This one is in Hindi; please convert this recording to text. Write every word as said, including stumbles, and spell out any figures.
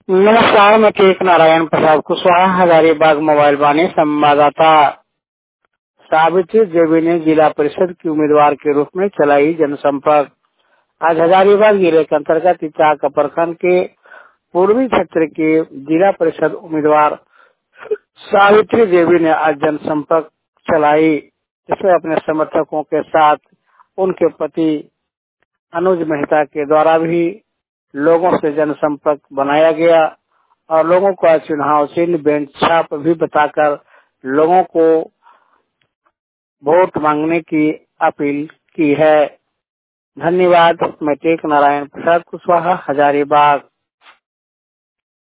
नमस्कार, मैं टेक नारायण प्रसाद कुशवाहा हजारीबाग मोबाइल वाणी संवाददाता। सावित्री देवी ने जिला परिषद की उम्मीदवार के रूप में चलाई जनसंपर्क। आज हजारीबाग जिले के अंतर्गत इचाक प्रखंड के पूर्वी क्षेत्र के जिला परिषद उम्मीदवार सावित्री देवी ने आज जनसंपर्क चलाई, जिसमें अपने समर्थकों के साथ उनके पति अनुज मेहता के द्वारा भी लोगों से जनसंपर्क बनाया गया और लोगों को चुनाव चिन्ह बेंच छाप भी बताकर लोगों को वोट मांगने की अपील की है। धन्यवाद। मैं टेक नारायण प्रसाद कुशवाहा, हजारीबाग।